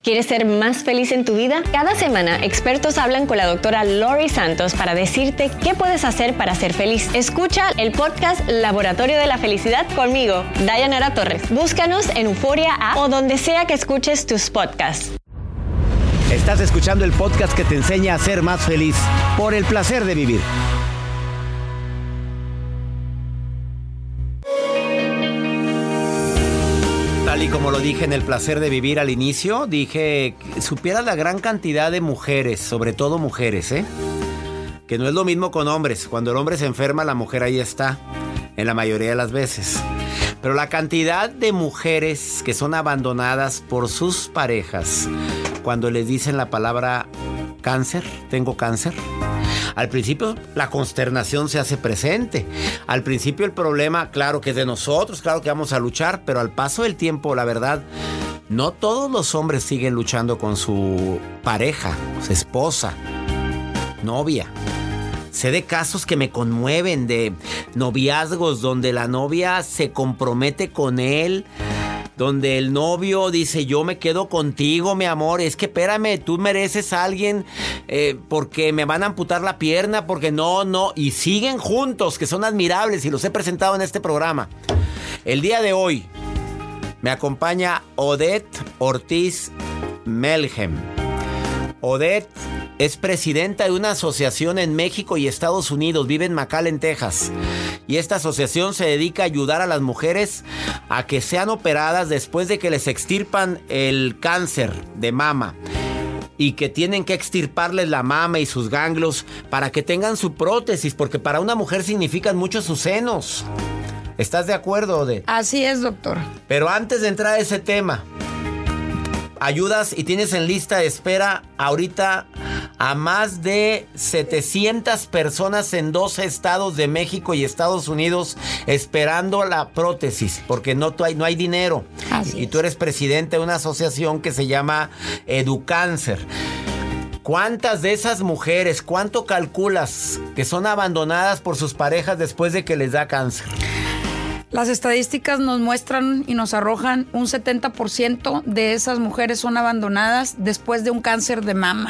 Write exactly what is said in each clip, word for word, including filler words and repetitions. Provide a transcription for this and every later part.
¿Quieres ser más feliz en tu vida? Cada semana, expertos hablan con la doctora Lori Santos para decirte qué puedes hacer para ser feliz. Escucha el podcast Laboratorio de la Felicidad conmigo, Dayanara Torres. Búscanos en Euforia App o donde sea que escuches tus podcasts. Estás escuchando el podcast que te enseña a ser más feliz por el placer de vivir. Tal y como lo dije en el placer de vivir al inicio, dije, supieras la gran cantidad de mujeres, sobre todo mujeres, ¿eh? Que no es lo mismo con hombres. Cuando el hombre se enferma, la mujer ahí está, en la mayoría de las veces. Pero la cantidad de mujeres que son abandonadas por sus parejas cuando les dicen la palabra cáncer, tengo cáncer. Al principio la consternación se hace presente. Al principio el problema, claro que es de nosotros, claro que vamos a luchar, pero al paso del tiempo, la verdad, no todos los hombres siguen luchando con su pareja, su esposa, novia. Sé de casos que me conmueven, de noviazgos donde la novia se compromete con él, donde el novio dice, yo me quedo contigo, mi amor, es que espérame, tú mereces a alguien eh, porque me van a amputar la pierna, porque no, no, y siguen juntos, que son admirables y los he presentado en este programa. El día de hoy me acompaña Odette Ortiz Melhem. Odette es presidenta de una asociación en México y Estados Unidos, vive en McAllen, Texas. Y esta asociación se dedica a ayudar a las mujeres a que sean operadas después de que les extirpan el cáncer de mama. Y que tienen que extirparles la mama y sus ganglios para que tengan su prótesis, porque para una mujer significan mucho sus senos. ¿Estás de acuerdo, Odette? Así es, doctor. Pero antes de entrar a ese tema, ayudas y tienes en lista de espera ahorita a más de setecientas personas en doce estados de México y Estados Unidos esperando la prótesis, porque no, hay, no hay dinero. Así y es. Tú eres presidente de una asociación que se llama Educáncer. ¿Cuántas de esas mujeres, cuánto calculas que son abandonadas por sus parejas después de que les da cáncer? Las estadísticas nos muestran y nos arrojan un setenta por ciento de esas mujeres son abandonadas después de un cáncer de mama.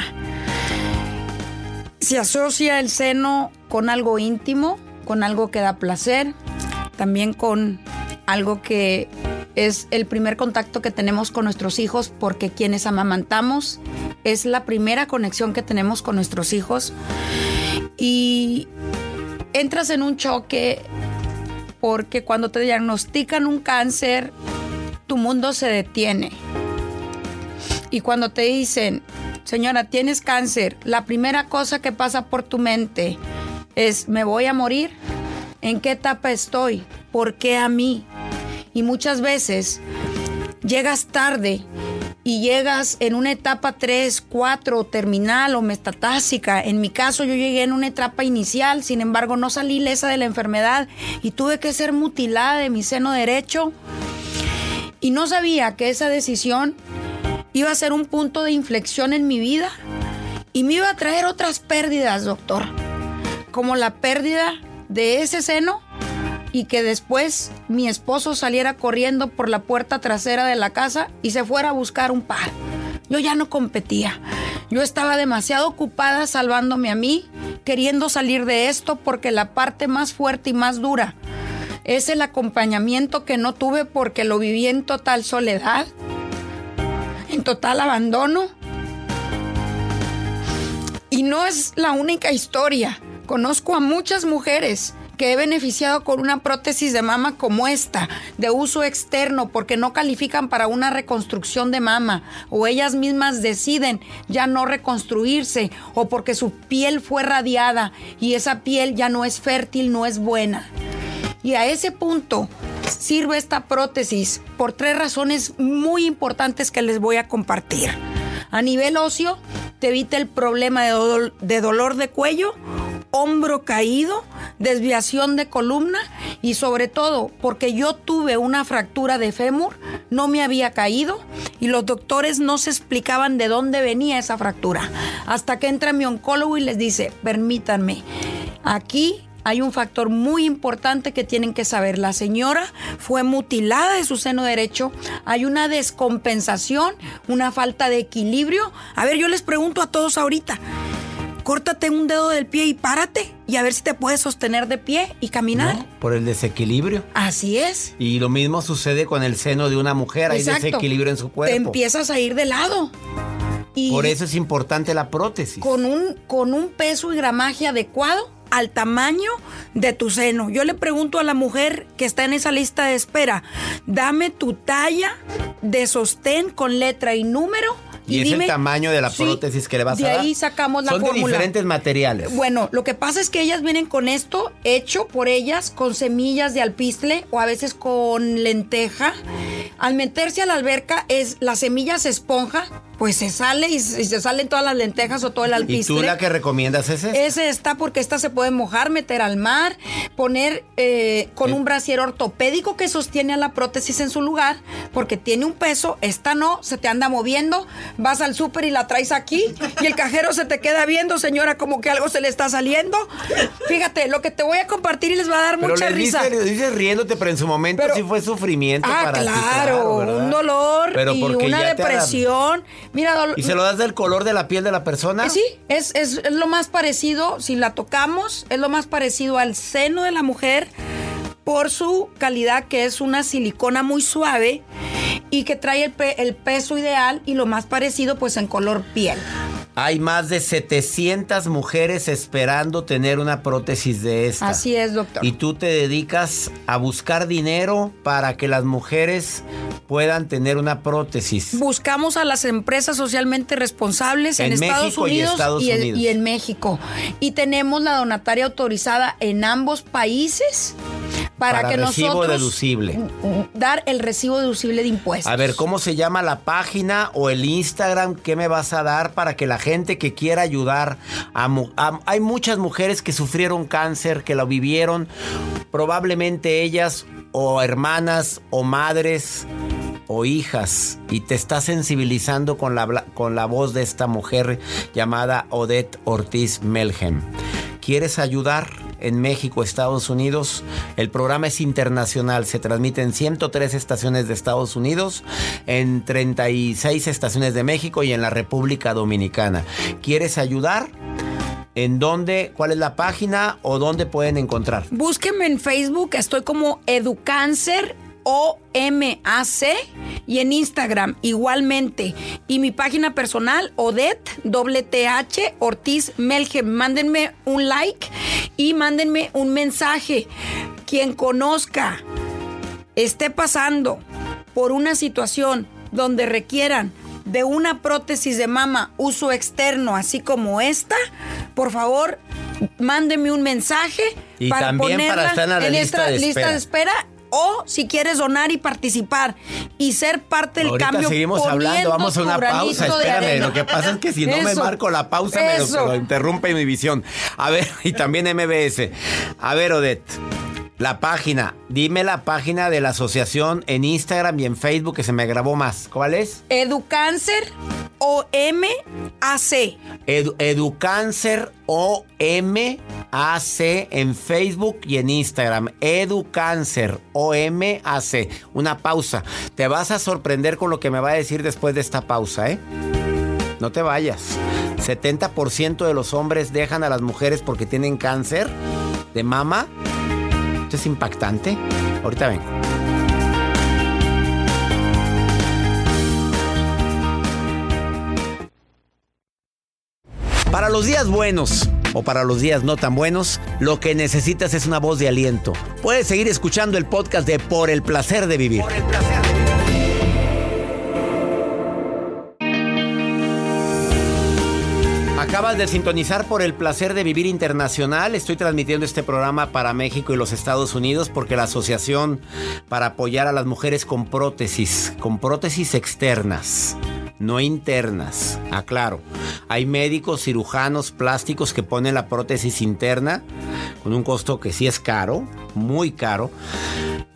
Se asocia el seno con algo íntimo, con algo que da placer, también con algo que es el primer contacto que tenemos con nuestros hijos, porque quienes amamantamos es la primera conexión que tenemos con nuestros hijos. Y entras en un choque porque cuando te diagnostican un cáncer, tu mundo se detiene. Y cuando te dicen, señora, tienes cáncer, la primera cosa que pasa por tu mente es, ¿me voy a morir? ¿En qué etapa estoy? ¿Por qué a mí? Y muchas veces llegas tarde y llegas en una etapa tres, cuatro, terminal o metatásica. En mi caso, yo llegué en una etapa inicial, sin embargo, no salí ilesa de la enfermedad y tuve que ser mutilada de mi seno derecho. Y no sabía que esa decisión iba a ser un punto de inflexión en mi vida y me iba a traer otras pérdidas, doctor, como la pérdida de ese seno y que después mi esposo saliera corriendo por la puerta trasera de la casa y se fuera a buscar un par. Yo ya no competía. Yo estaba demasiado ocupada salvándome a mí, queriendo salir de esto, porque la parte más fuerte y más dura es el acompañamiento que no tuve porque lo viví en total soledad, en total abandono. Y no es la única historia. Conozco a muchas mujeres que he beneficiado con una prótesis de mama como esta, de uso externo, porque no califican para una reconstrucción de mama, o ellas mismas deciden ya no reconstruirse, o porque su piel fue radiada y esa piel ya no es fértil, no es buena. Y a ese punto sirve esta prótesis por tres razones muy importantes que les voy a compartir. A nivel óseo, te evita el problema de, do- de dolor de cuello, hombro caído, desviación de columna y sobre todo porque yo tuve una fractura de fémur, no me había caído y los doctores no se explicaban de dónde venía esa fractura. Hasta que entra mi oncólogo y les dice, permítanme, aquí hay un factor muy importante que tienen que saber. La señora fue mutilada de su seno derecho, hay una descompensación, una falta de equilibrio. A ver, yo les pregunto a todos ahorita, córtate un dedo del pie y párate y a ver si te puedes sostener de pie y caminar. No, por el desequilibrio. Así es. Y lo mismo sucede con el seno de una mujer, hay Exacto. desequilibrio en su cuerpo. Te empiezas a ir de lado. Y por eso es importante la prótesis. Con un, con un peso y gramaje adecuado al tamaño de tu seno. Yo le pregunto a la mujer que está en esa lista de espera, dame tu talla de sostén con letra y número. Y, y es dime, el tamaño de la prótesis sí, que le vas a dar. De ahí sacamos la Son fórmula. Son de diferentes materiales. Bueno, lo que pasa es que ellas vienen con esto hecho por ellas, con semillas de alpizcle o a veces con lenteja. Al meterse a la alberca, es la semilla se esponja, pues se sale y, y se salen todas las lentejas o todo el alpizcle. ¿Y tú la que recomiendas es esta? Ese está porque esta se puede mojar, meter al mar, poner eh, con ¿Eh? un brasier ortopédico que sostiene a la prótesis en su lugar, porque tiene un peso, esta no, se te anda moviendo, vas al súper y la traes aquí y el cajero se te queda viendo, señora, como que algo se le está saliendo. Fíjate, lo que te voy a compartir y les va a dar pero mucha risa. Pero le dices riéndote, pero en su momento pero, sí fue sufrimiento ah, para claro, ti. Claro, un dolor pero y una depresión. Mira, dol- ¿Y se lo das del color de la piel de la persona? Eh, sí, es, es, es lo más parecido, si la tocamos, es lo más parecido al seno de la mujer por su calidad, que es una silicona muy suave y que trae el, pe- el peso ideal y lo más parecido pues en color piel. Hay más de setecientas mujeres esperando tener una prótesis de esta. Así es, doctor. Y tú te dedicas a buscar dinero para que las mujeres puedan tener una prótesis. Buscamos a las empresas socialmente responsables en, en Estados México Unidos, y, Estados y, Unidos. El, y en México. Y tenemos la donataria autorizada en ambos países para, para que recibo nosotros deducible. dar el recibo deducible de impuestos. A ver, ¿cómo se llama la página o el Instagram? ¿Qué me vas a dar para que la gente que quiera ayudar a, a hay muchas mujeres que sufrieron cáncer, que lo vivieron, probablemente ellas o hermanas o madres o hijas, y te está sensibilizando con la, con la voz de esta mujer llamada Odette Ortiz Melhem. ¿Quieres ayudar? En México, Estados Unidos, el programa es internacional, se transmite en ciento tres estaciones de Estados Unidos, en treinta y seis estaciones de México y en la República Dominicana. ¿Quieres ayudar? ¿En dónde? ¿Cuál es la página o dónde pueden encontrar? Búsquenme en Facebook, estoy como Educáncer O M A C y en Instagram igualmente. Y mi página personal, Odette, doble T H, Ortiz Melhem. Mándenme un like y mándenme un mensaje. Quien conozca, esté pasando por una situación donde requieran de una prótesis de mama uso externo, así como esta, por favor, mándenme un mensaje y para también ponerla para estar en, la en lista esta de lista espera. de espera. O si quieres donar y participar y ser parte del Ahorita cambio. seguimos hablando, vamos a una pausa. Espérame, lo que pasa es que si no Eso. me marco la pausa me lo, me lo interrumpe mi visión. A ver, y también M B S. A ver, Odette, la página, dime la página de la asociación en Instagram y en Facebook que se me grabó más. ¿Cuál es? Educáncer O M A C. Edu, Educáncer O M A C en Facebook y en Instagram. Educáncer O M A C. Una pausa. Te vas a sorprender con lo que me va a decir después de esta pausa, ¿eh? No te vayas. setenta por ciento de los hombres dejan a las mujeres porque tienen cáncer de mama. Esto es impactante. Ahorita vengo. Para los días buenos o para los días no tan buenos, lo que necesitas es una voz de aliento. Puedes seguir escuchando el podcast de Por el Placer de Vivir. Por el placer de vivir. Acabas de sintonizar Por el Placer de Vivir Internacional. Estoy transmitiendo este programa para México y los Estados Unidos porque la asociación para apoyar a las mujeres con prótesis, con prótesis externas, no internas, aclaro. Hay médicos, cirujanos, plásticos que ponen la prótesis interna con un costo que sí es caro, muy caro.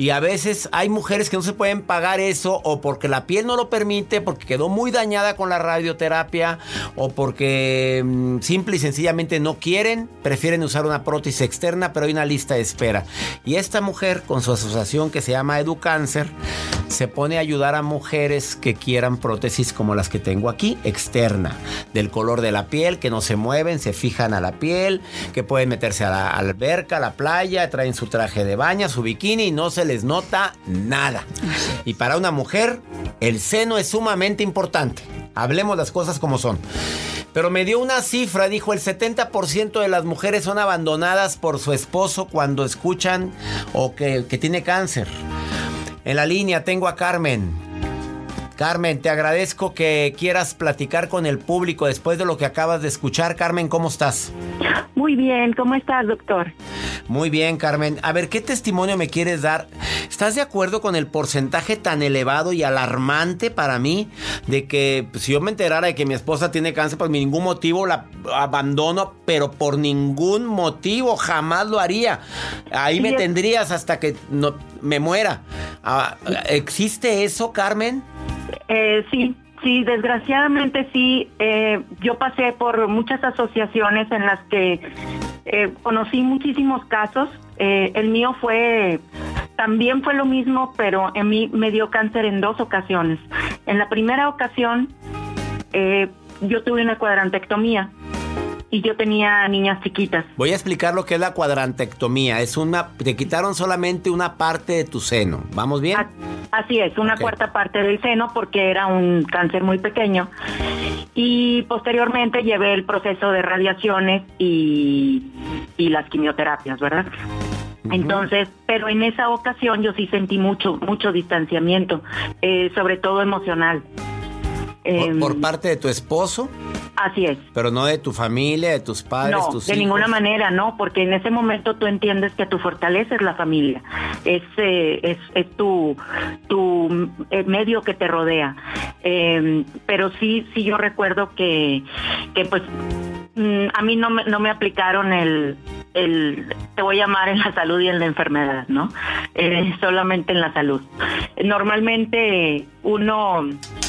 Y a veces hay mujeres que no se pueden pagar eso, o porque la piel no lo permite, porque quedó muy dañada con la radioterapia, o porque mmm, simple y sencillamente no quieren, prefieren usar una prótesis externa, pero hay una lista de espera. Y esta mujer, con su asociación que se llama EduCáncer, se pone a ayudar a mujeres que quieran prótesis como las que tengo aquí, externa, del color de la piel, que no se mueven, se fijan a la piel, que pueden meterse a la alberca, a la playa, traen su traje de baño, su bikini y no se les nota nada. Y para una mujer, el seno es sumamente importante. Hablemos las cosas como son. Pero me dio una cifra, dijo, el setenta por ciento de las mujeres son abandonadas por su esposo cuando escuchan o que, que tiene cáncer. En la línea tengo a Carmen. Carmen, te agradezco que quieras platicar con el público después de lo que acabas de escuchar. Carmen, ¿cómo estás? Muy bien, ¿cómo estás, doctor? Muy bien, Carmen. A ver, ¿qué testimonio me quieres dar? ¿Estás de acuerdo con el porcentaje tan elevado y alarmante para mí de que pues, si yo me enterara de que mi esposa tiene cáncer, por ningún motivo la abandono, pero por ningún motivo jamás lo haría? Ahí sí, me es... tendrías hasta que no, me muera. Ah, ¿existe eso, Carmen? Eh, sí, sí, desgraciadamente sí. Eh, yo pasé por muchas asociaciones en las que eh, conocí muchísimos casos. Eh, el mío fue, también fue lo mismo, pero en mí me dio cáncer en dos ocasiones. En la primera ocasión, eh, yo tuve una cuadrantectomía. Y yo tenía niñas chiquitas. Voy a explicar lo que es la cuadrantectomía. Es una, te quitaron solamente una parte de tu seno. ¿Vamos bien? Así es, una okay. cuarta parte del seno porque era un cáncer muy pequeño. Y posteriormente llevé el proceso de radiaciones y, y las quimioterapias, ¿verdad? Uh-huh. Entonces, pero en esa ocasión yo sí sentí mucho, mucho distanciamiento, eh, sobre todo emocional. ¿Por, eh, ¿Por parte de tu esposo? Así es. Pero no de tu familia, de tus padres, no, tus de hijos. Ninguna manera, no, porque en ese momento tú entiendes que tu fortaleza es la familia, es eh, es, es tu tu eh, medio que te rodea. Eh, pero sí sí yo recuerdo que que pues mm, a mí no me no me aplicaron el el te voy a llamar en la salud y en la enfermedad, ¿no? Eh, solamente en la salud. Normalmente uno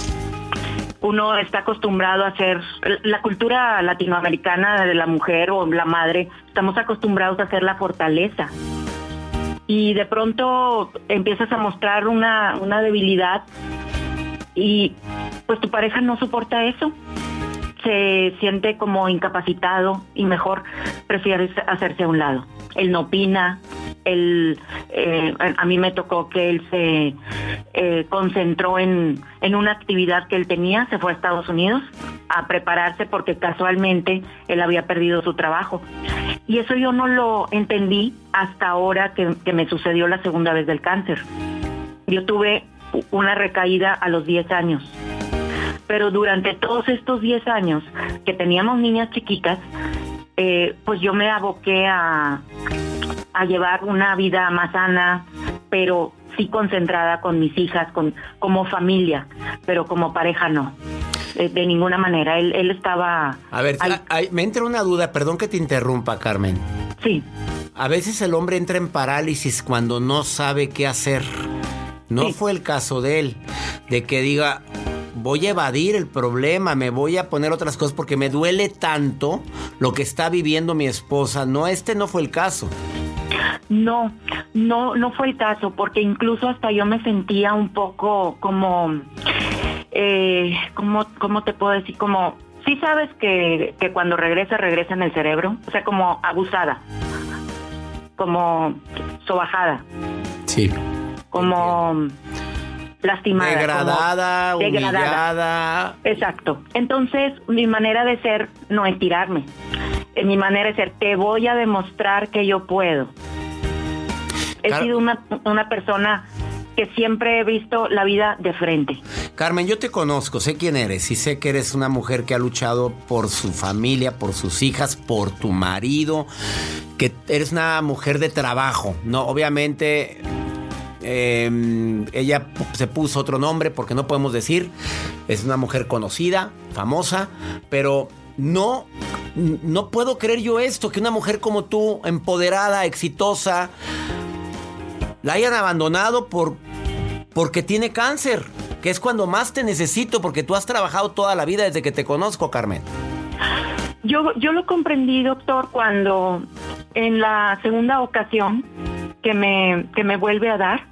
Uno está acostumbrado a hacer, la cultura latinoamericana de la mujer o la madre, estamos acostumbrados a hacer la fortaleza. Y de pronto empiezas a mostrar una, una debilidad y pues tu pareja no soporta eso. Se siente como incapacitado y mejor prefieres hacerse a un lado. Él no opina. Él, eh, a mí me tocó que él se eh, concentró en, en una actividad que él tenía, se fue a Estados Unidos a prepararse porque casualmente él había perdido su trabajo. Y eso yo no lo entendí hasta ahora que, que me sucedió la segunda vez del cáncer. Yo tuve una recaída a los diez años. Pero durante todos estos diez años que teníamos niñas chiquitas, eh, pues yo me aboqué a... a llevar una vida más sana, pero sí concentrada con mis hijas, con como familia, pero como pareja no. De, de ninguna manera. Él, él estaba... A ver, ahí. Ay, me entra una duda, perdón que te interrumpa, Carmen. Sí. A veces el hombre entra en parálisis cuando no sabe qué hacer. No sí. fue el caso de él, de que diga... voy a evadir el problema, me voy a poner otras cosas porque me duele tanto lo que está viviendo mi esposa. No, este no fue el caso. No, no, no fue el caso, porque incluso hasta yo me sentía un poco como, eh, como, ¿cómo te puedo decir? Como, sí sabes que, que cuando regresa, regresa en el cerebro, o sea, como abusada, como sobajada. Sí. Como lastimada. Degradada, como humillada. Degradada. Exacto. Entonces, mi manera de ser no es tirarme. Mi manera de ser, te voy a demostrar que yo puedo. He Car- sido una, una persona que siempre he visto la vida de frente. Carmen, yo te conozco, sé quién eres y sé que eres una mujer que ha luchado por su familia, por sus hijas, por tu marido, que eres una mujer de trabajo, ¿no? Obviamente... Eh, ella se puso otro nombre porque no podemos decir, es una mujer conocida, famosa, pero no, no puedo creer yo esto, que una mujer como tú, empoderada, exitosa, la hayan abandonado por, porque tiene cáncer, que es cuando más te necesito, porque tú has trabajado toda la vida desde que te conozco, Carmen. Yo, yo lo comprendí, doctor, cuando en la segunda ocasión que me, que me vuelve a dar,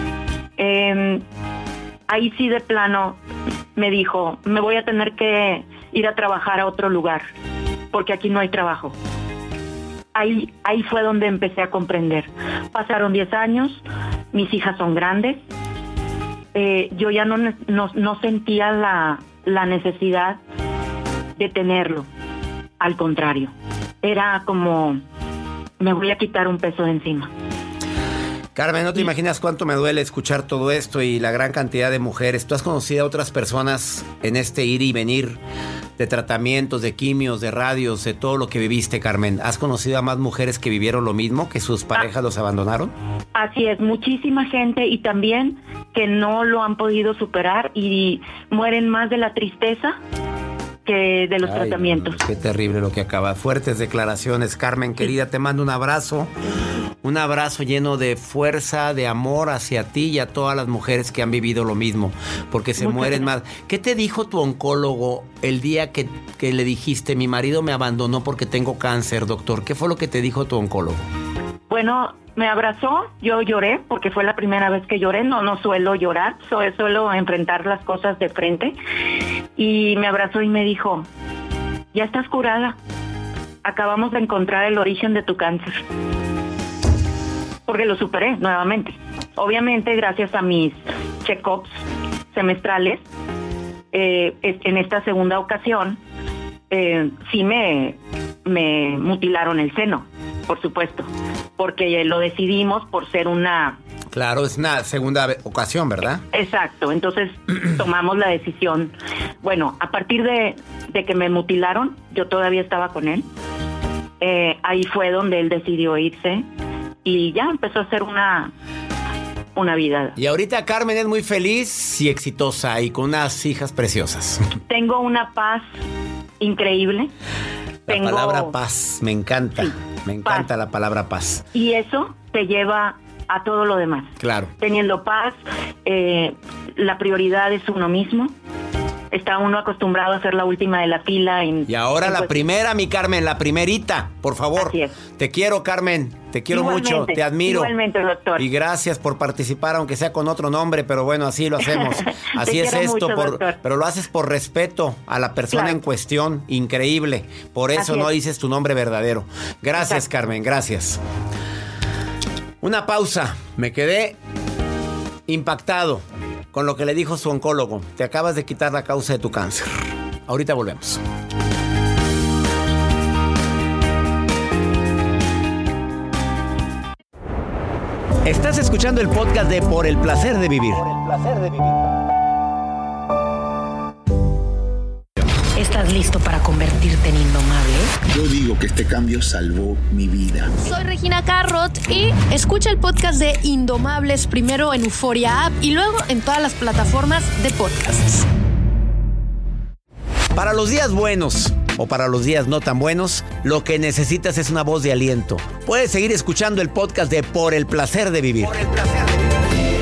eh, ahí sí de plano me dijo, me voy a tener que ir a trabajar a otro lugar, porque aquí no hay trabajo. Ahí, ahí fue donde empecé a comprender. Pasaron diez años, mis hijas son grandes, eh, yo ya no, no, no sentía la, la necesidad de tenerlo. Al contrario, era como, me voy a quitar un peso de encima. Carmen, no te imaginas cuánto me duele escuchar todo esto y la gran cantidad de mujeres. ¿Tú has conocido a otras personas en este ir y venir de tratamientos, de quimios, de radios, de todo lo que viviste, Carmen? ¿Has conocido a más mujeres que vivieron lo mismo, que sus parejas ah, los abandonaron? Así es, muchísima gente, y también que no lo han podido superar y mueren más de la tristeza que de los Ay, tratamientos. Qué terrible lo que acaba. Fuertes declaraciones, Carmen, querida, sí. Te mando un abrazo, un abrazo lleno de fuerza, de amor hacia ti y a todas las mujeres que han vivido lo mismo, porque se Muchas mueren gracias. más. ¿Qué te dijo tu oncólogo el día que, que le dijiste, mi marido me abandonó porque tengo cáncer, doctor? ¿Qué fue lo que te dijo tu oncólogo? Bueno, me abrazó, yo lloré porque fue la primera vez que lloré, no no suelo llorar, suelo enfrentar las cosas de frente, y me abrazó y me dijo, ya estás curada, acabamos de encontrar el origen de tu cáncer, porque lo superé nuevamente, obviamente gracias a mis check-ups semestrales, eh, en esta segunda ocasión, eh, sí me, me mutilaron el seno, por supuesto, porque lo decidimos por ser una... Claro, es una segunda ocasión, ¿verdad? Exacto, entonces tomamos la decisión. Bueno, a partir de, de que me mutilaron, yo todavía estaba con él. Eh, ahí fue donde él decidió irse y ya empezó a hacer una, una vida. Y ahorita Carmen es muy feliz y exitosa y con unas hijas preciosas. Tengo una paz increíble. La Tengo... palabra paz, me encanta. Sí. Me encanta paz. La palabra paz. Y eso te lleva a todo lo demás. Claro. Teniendo paz, eh, la prioridad es uno mismo. Está uno acostumbrado a ser la última de la fila. En, y ahora en la pues... primera, mi Carmen, la primerita, por favor. Así es. Te quiero, Carmen. Te quiero igualmente, mucho, te admiro. Igualmente, doctor. Y gracias por participar, aunque sea con otro nombre, pero bueno, así lo hacemos. Así es esto, mucho, por, pero lo haces por respeto a la persona claro. en cuestión. Increíble. Por eso así no es. Dices tu nombre verdadero. Gracias, Exacto. Carmen, gracias. Una pausa. Me quedé impactado con lo que le dijo su oncólogo. Te acabas de quitar la causa de tu cáncer. Ahorita volvemos. Estás escuchando el podcast de Por el Placer de Vivir. Por el Placer de Vivir. ¿Estás listo para convertirte en indomable? Yo digo que este cambio salvó mi vida. Soy Regina Carrot y escucha el podcast de Indomables primero en Euforia App y luego en todas las plataformas de podcasts. Para los días buenos o para los días no tan buenos, lo que necesitas es una voz de aliento. Puedes seguir escuchando el podcast de Por el Placer de Vivir. Por el Placer de Vivir.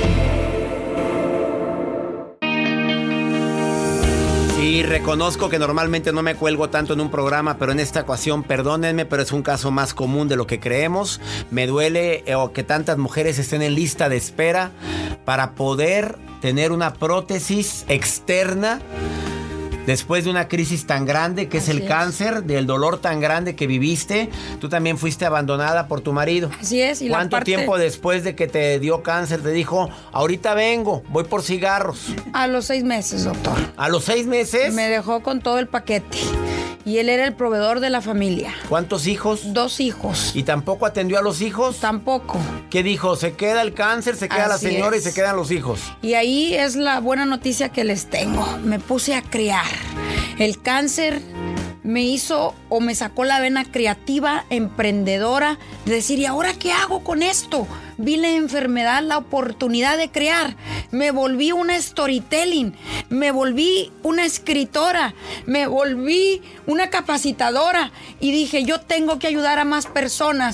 Y reconozco que normalmente no me cuelgo tanto en un programa, pero en esta ocasión, perdónenme, pero es un caso más común de lo que creemos. Me duele eh, que tantas mujeres estén en lista de espera para poder tener una prótesis externa después de una crisis tan grande que es el cáncer, del dolor tan grande que viviste. Tú también fuiste abandonada por tu marido. Así es. Y ¿Cuánto la parte... tiempo después de que te dio cáncer te dijo, ahorita vengo, voy por cigarros? A los seis meses, doctor. ¿A los seis meses? Me dejó con todo el paquete. Y él era el proveedor de la familia. ¿Cuántos hijos? Dos hijos. ¿Y tampoco atendió a los hijos? Tampoco. ¿Qué dijo? Se queda el cáncer, se queda Así la señora es. Y se quedan los hijos. Y ahí es la buena noticia que les tengo. Me puse a criar. El cáncer me hizo o me sacó la vena creativa, emprendedora, de decir, ¿y ahora qué hago con esto? Vi la enfermedad, la oportunidad de crear. Me volví una storytelling, me volví una escritora, me volví una capacitadora y dije, yo tengo que ayudar a más personas.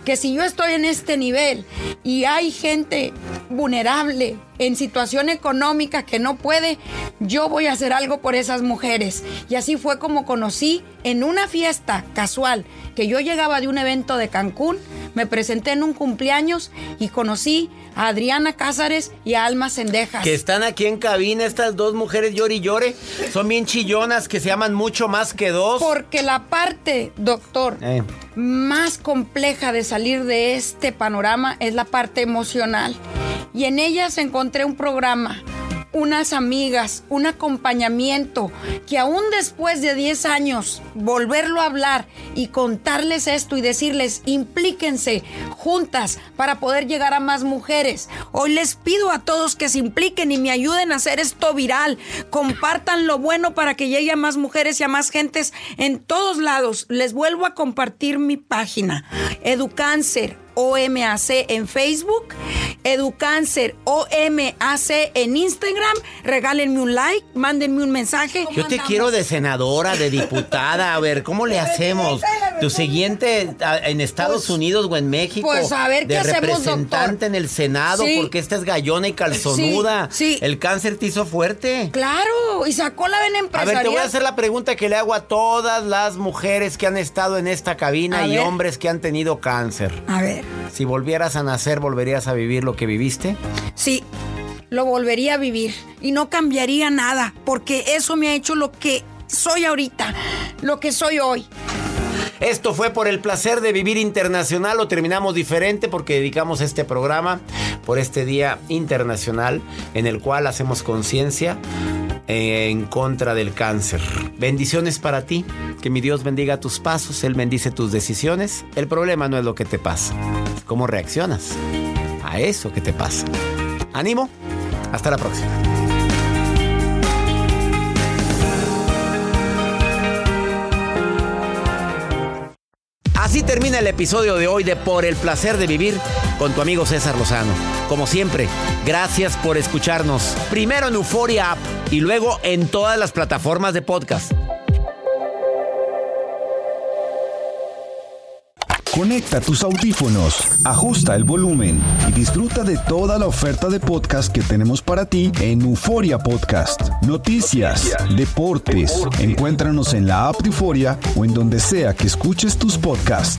que si yo estoy en este nivel y hay gente vulnerable en situación económica que no puede, yo voy a hacer algo por esas mujeres. Y así fue como conocí en una fiesta casual, que yo llegaba de un evento de Cancún, me presenté en un cumpleaños y conocí a Adriana Cázares y a Alma Cendejas. Que están aquí en cabina estas dos mujeres llore y llore. Son bien chillonas, que se aman mucho más que dos. Porque la parte, doctor, eh. más compleja de salir de este panorama es la parte emocional. Y en ellas encontré un programa, unas amigas, un acompañamiento, que aún después de diez años, volverlo a hablar y contarles esto y decirles, implíquense juntas para poder llegar a más mujeres. Hoy les pido a todos que se impliquen y me ayuden a hacer esto viral. Compartan lo bueno para que llegue a más mujeres y a más gentes en todos lados. Les vuelvo a compartir mi página, Educáncer O M A C en Facebook, Educáncer O M A C en Instagram. Regálenme un like, mándenme un mensaje. Yo te quiero de senadora, de diputada. A ver, ¿cómo le hacemos? Tu siguiente en Estados pues, Unidos o en México. Pues a ver qué de hacemos, representante doctor. En el Senado, sí. Porque esta es gallona y calzonuda. Sí, sí. El cáncer te hizo fuerte. Claro, y sacó la vena empresarial. A ver, te voy a hacer la pregunta que le hago a todas las mujeres que han estado en esta cabina a y ver. hombres que han tenido cáncer. A ver. Si volvieras a nacer, ¿volverías a vivir lo que viviste? Sí, lo volvería a vivir y no cambiaría nada, porque eso me ha hecho lo que soy ahorita, lo que soy hoy. Esto fue Por el Placer de Vivir Internacional. Lo terminamos diferente porque dedicamos este programa por este Día Internacional en el cual hacemos conciencia en contra del cáncer. Bendiciones para ti. Que mi Dios bendiga tus pasos. Él bendice tus decisiones. El problema no es lo que te pasa, es cómo reaccionas a eso que te pasa. Ánimo. Hasta la próxima. Así termina el episodio de hoy de Por el Placer de Vivir con tu amigo César Lozano. Como siempre, gracias por escucharnos. Primero en Euforia App y luego en todas las plataformas de podcast. Conecta tus audífonos, ajusta el volumen y disfruta de toda la oferta de podcast que tenemos para ti en Euforia Podcast. Noticias, deportes. Encuéntranos en la app de Euforia o en donde sea que escuches tus podcasts.